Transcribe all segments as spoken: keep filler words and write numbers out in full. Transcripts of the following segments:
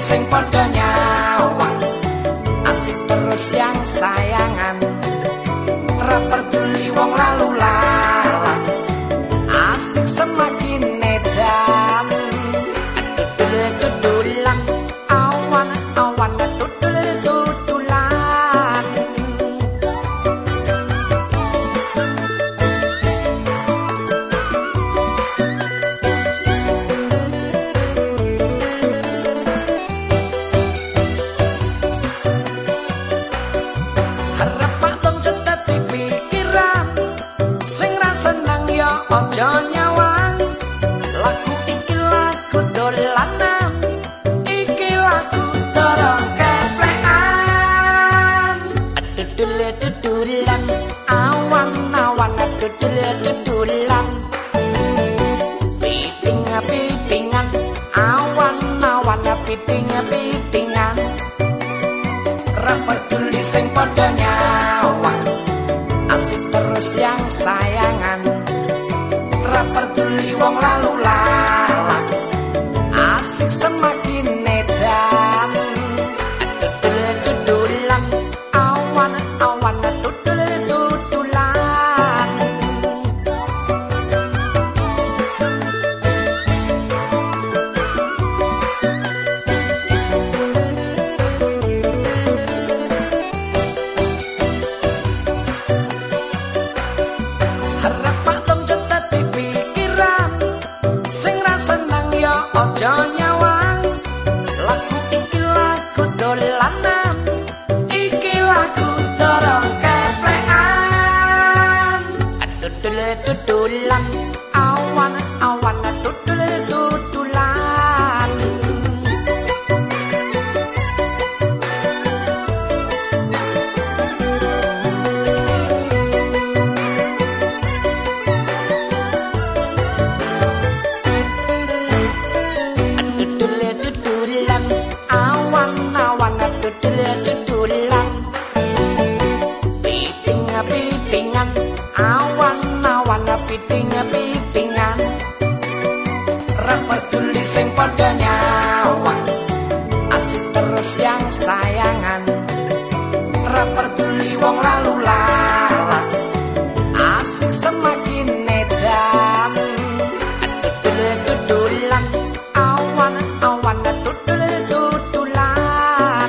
sing padha nyawang, asik terus yang sayangan, ra peduli wong lalu lalang, asik semakin edan. Dudulan awan awan dudul dudulan. Harap maklum dadi pikiran, sing ra seneng ya aja nyawang. Lagu iki lagu dolanan, iki lagu dorong keplekan. Dudul dudulan awan awan dudul dudulan. Piting pitingan awan awan piting pitingan. Ra peduli sing padha nyawang, asik terus yang sayangan, ra peduli wong lalu lalang, asik semakin edan. Dudulan awan awan dudul dudulan. Harap maklum dadi pikiran, sing ra seneng ya aja nyawang. Lagu iki lagu dolanan, iki lagu dorong keplekan. Dudul dudulan awan awan dudul dudulan. Dudul dudulan awan awan dudul dudulan. Piting pitingan awan awan piting pitingan. Ra peduli sing padha nyawang, asik terus yang sayangan, ra peduli wong lalu lalang, asik semakin edan. Dudul dudulan awan awan dudul dudulan.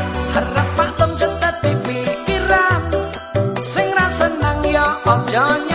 Harap maklum dadi pikiran, sing ra seneng ya aja